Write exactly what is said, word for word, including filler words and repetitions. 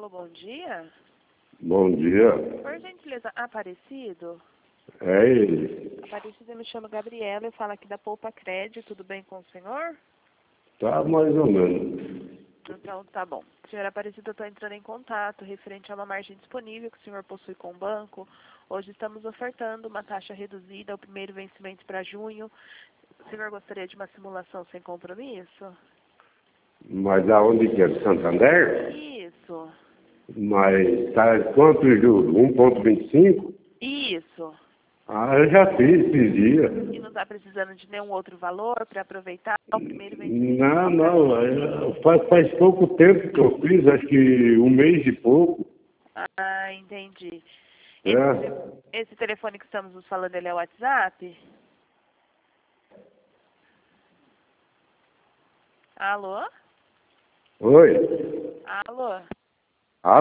Alô, bom dia. Bom dia. Por gentileza, Aparecido? É ele. Aparecido, eu me chamo Gabriela, eu falo aqui da Poupa Crédito, tudo bem com o senhor? Tá mais ou menos. Então, tá bom. Senhor Aparecido, eu estou entrando em contato referente a uma margem disponível que o senhor possui com o banco. Hoje estamos ofertando uma taxa reduzida, o primeiro vencimento para junho. O senhor gostaria de uma simulação sem compromisso? Mas aonde que é? Santander? Isso. Mas tá quanto de juros? um vírgula vinte e cinco? Isso. Ah, eu já fiz esses dias. E não está precisando de nenhum outro valor para aproveitar o primeiro vencimento? Não, não. é, Faz, faz pouco tempo que eu fiz, acho que um mês e pouco. Ah, entendi. É. Esse, esse telefone que estamos nos falando, ele é o WhatsApp? Alô? Oi? Alô?